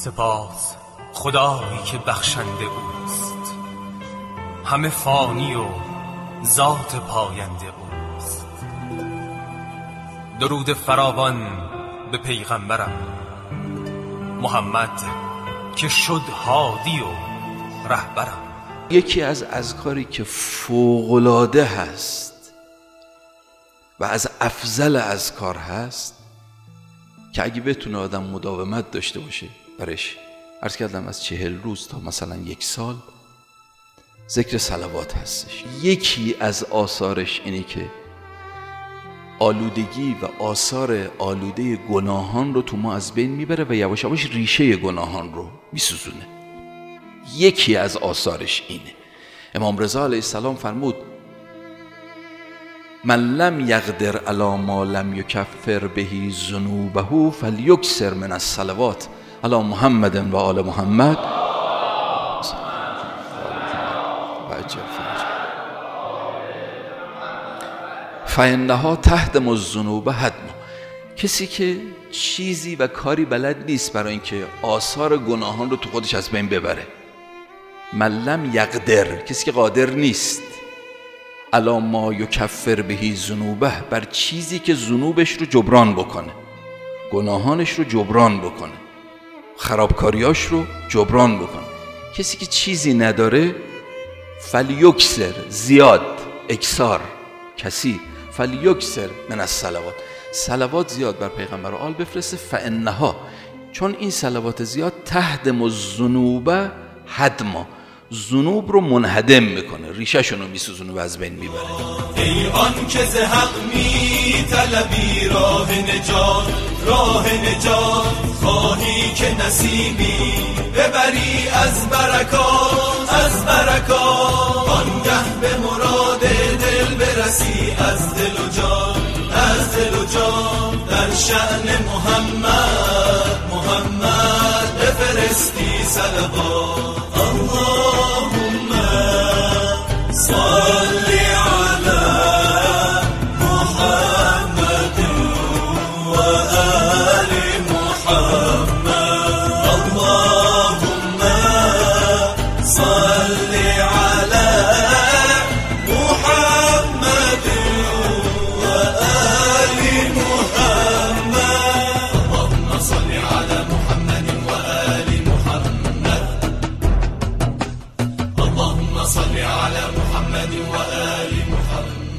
سپاس خدایی که بخشنده اوست، همه فانی و ذات پاینده اوست. درود فراوان به پیغمبرم محمد که شد هادی و رهبرم. یکی از اذکاری که فوق‌العاده هست و از افضل اذکار هست که اگه بتونه آدم مداومت داشته باشه برش، عرض کردم از 40 روز تا مثلا 1 سال، ذکر صلوات هستش. یکی از آثارش اینه که آلودگی و آثار آلوده گناهان رو تو ما از بین میبره و یواش یواش ریشه گناهان رو میسوزونه. یکی از آثارش اینه. امام رضا علیه السلام فرمود من لم یقدر علی ما لم یکفر به ذنوبه فلیکثر من الصلوات علی محمد و آل محمد فانها تهدم الذنوب هدما. کسی که چیزی و کاری بلد نیست برای اینکه آثار گناهان رو تو خودش از بین ببره. من لم یقدر، کسی که قادر نیست، علی ما یکفر به ذنوبه، بر چیزی که ذنوبش رو جبران بکنه، گناهانش رو جبران بکنه، خرابکاریاش رو جبران بکنه. کسی که چیزی نداره، فلیکثر، زیاد، اکثار، کثیر، فلیکثر من الصلوات، صلوات زیاد بر پیغمبر و آل بفرسته. فانها، چون این صلوات زیاد، تهدم الذنوب هدما، ذنوب رو منهدم میکنه، ریشه‌شون رو میسوزونه و از بین میبره. ای آن که ز حق میطلبی راه نجات، راه نجات خواهی که نصیبی ببری از برکات، از برکات آنگه به مراد دل برسی، از دل و جان، از دل و جان در شأن محمد، محمد بفرستی صلوات. اللهم صل على محمد و آل محمد. اللهم صل على محمد و آل محمد. اللهم صل على محمد و آل محمد. اللهم صل على محمد وآل محمد.